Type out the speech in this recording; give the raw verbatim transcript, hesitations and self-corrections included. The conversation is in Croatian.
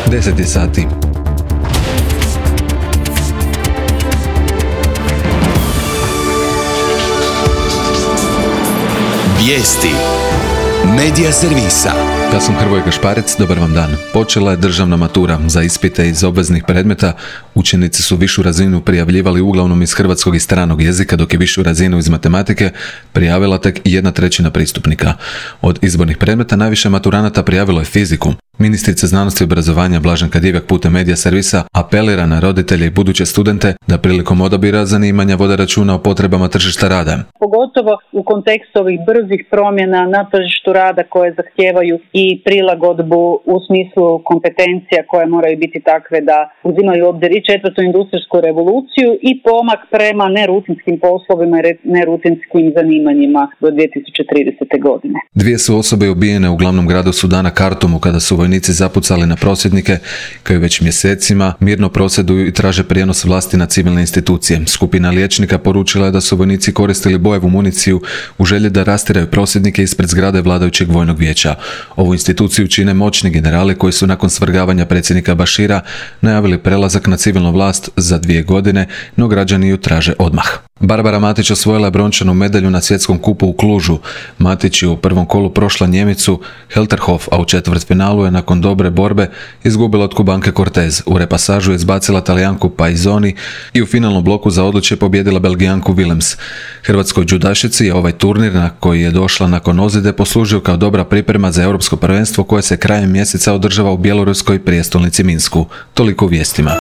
deset je sati. Vijesti Medija servisa. Ja sam Hrvoje Gašparec, dobar vam dan. Počela je državna matura. Za ispite iz obveznih predmeta učenici su višu razinu prijavljivali uglavnom iz hrvatskog i stranog jezika, dok je višu razinu iz matematike prijavila tek jedna trećina pristupnika. Od izbornih predmeta najviše maturanata prijavilo je fiziku. Ministrica znanosti i obrazovanja Blaženka Divjak putem medija servisa apelira na roditelje i buduće studente da prilikom odabira zanimanja vode računa o potrebama tržišta rada. Pogotovo u kontekstu ovih brzih promjena na tržištu rada koje zahtijevaju i prilagodbu u smislu kompetencija koje moraju biti takve da uzimaju u obzir i četvrtu industrijsku revoluciju i pomak prema nerutinskim poslovima i nerutinskim zanimanjima do dvije tisuće tridesete. godine. Dvije su osobe ubijene u glavnom gradu Sudana Kartumu kada su vojnici zapucali na prosvjednike koji već mjesecima mirno prosvjeduju i traže prijenos vlasti na civilne institucije. Skupina liječnika poručila je da su vojnici koristili bojevu municiju u želji da rastiraju prosvjednike ispred zgrade vladajućeg vojnog vijeća. Ovu instituciju čine moćni generali koji su nakon svrgavanja predsjednika Bašira najavili prelazak na civilnu vlast za dvije godine, no građani ju traže odmah. Barbara Matić osvojila je brončanu medalju na svjetskom kupu u Klužu. Matić je u prvom kolu prošla Njemicu Helterhof, a u četvrtfinalu je nakon dobre borbe izgubila od Kubanke Cortez. U repasažu je izbacila Talijanku Paisoni i u finalnom bloku za odličje pobijedila Belgijanku Willems. Hrvatskoj džudašici je ovaj turnir na koji je došla nakon ozljede poslužio kao dobra priprema za europsko prvenstvo koje se krajem mjeseca održava u bjeloruskoj prijestolnici Minsku. Toliko u vijestima.